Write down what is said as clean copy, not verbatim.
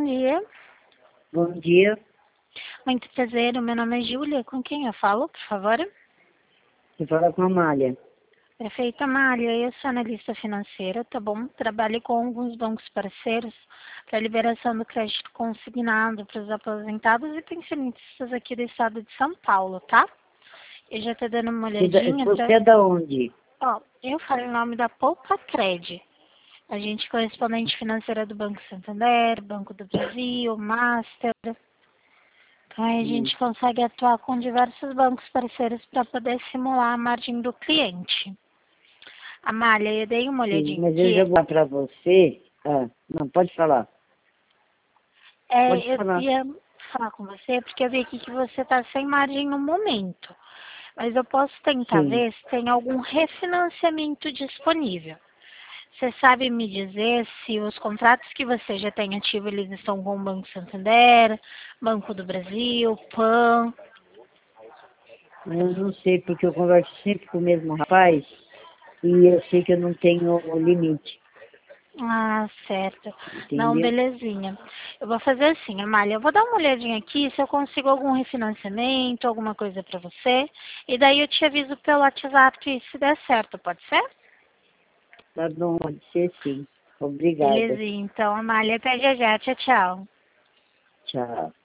dia. Bom dia. Muito prazer, o meu nome é Júlia. Com quem eu falo, por favor? Você fala com a Amália. Perfeito, Amália. Eu sou analista financeira, tá bom? Trabalho com alguns bancos parceiros para liberação do crédito consignado para os aposentados e pensionistas aqui do estado de São Paulo, tá? Eu já tô dando uma olhadinha Você é da onde? Ó, eu falo em nome da Poupa Cred. A gente é correspondente financeira do Banco Santander, Banco do Brasil, Master. Então aí a gente consegue atuar com diversos bancos parceiros para poder simular a margem do cliente. Amália, eu dei uma olhadinha Mas eu aqui. já vou para você. Não, pode falar. Pode Eu falar. ia falar com você porque eu vi aqui que você está sem margem no momento. Mas eu posso tentar Sim. ver se tem algum refinanciamento disponível. Você sabe me dizer se os contratos que você já tem ativo, eles estão com o Banco Santander, Banco do Brasil, PAN? Eu não sei, porque eu converso sempre com o mesmo rapaz e eu sei que eu não tenho o limite. Ah, certo. Não, Entendeu? belezinha. Eu vou fazer assim, Amália, eu vou dar uma olhadinha aqui se eu consigo algum refinanciamento, alguma coisa para você, e daí eu te aviso pelo WhatsApp se der certo, pode ser? Tá bom, pode ser sim. Obrigada. Belezinha, então, Amália, até já já, tchau, tchau. Tchau.